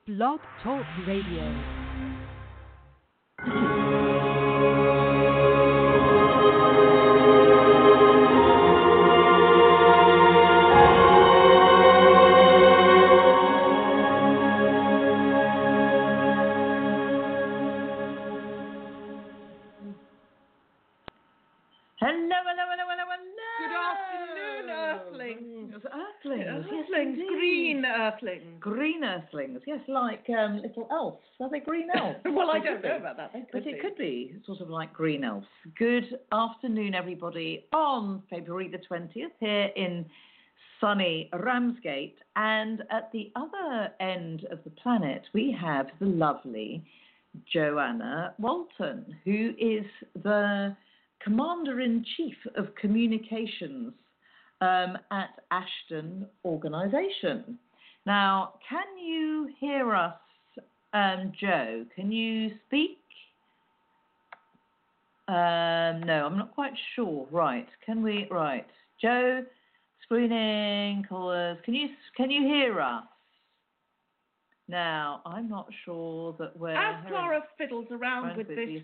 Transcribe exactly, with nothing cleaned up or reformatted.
Blog Talk Radio. Earthlings, green earthlings. Green earthlings, yes, like um, little elves. Are they green elves? Well, I They don't could know be. about that. They could But be. it could be sort of like green elves. Good afternoon, everybody, on February the twentieth here in sunny Ramsgate. And at the other end of the planet, we have the lovely Joanna Walton, who is the Commander-in-Chief of Communications Um, at Ashton Organisation. Now, can you hear us, um, Joe? Can you speak? Um, no, I'm not quite sure. Right, can we? Right, Joe, screening callers. Can you can you hear us? Now, I'm not sure that we're. As Clara fiddles around with with this these